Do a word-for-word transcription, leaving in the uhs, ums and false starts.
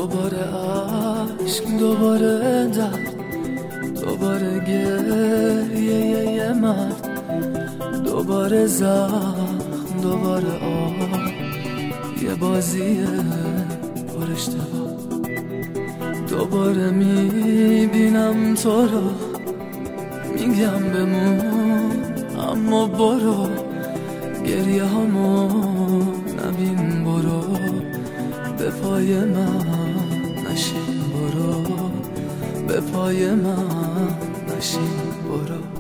دوباره عشق، دوباره درد، دوباره گریه یه مرد، دوباره زخم، دوباره آه، یه بازی پر اشتباه. دوباره میبینم تو رو، میگم بمون اما برو، گریه هامو نبین، برو به پای من نشین، برو به پای من نشین، برو.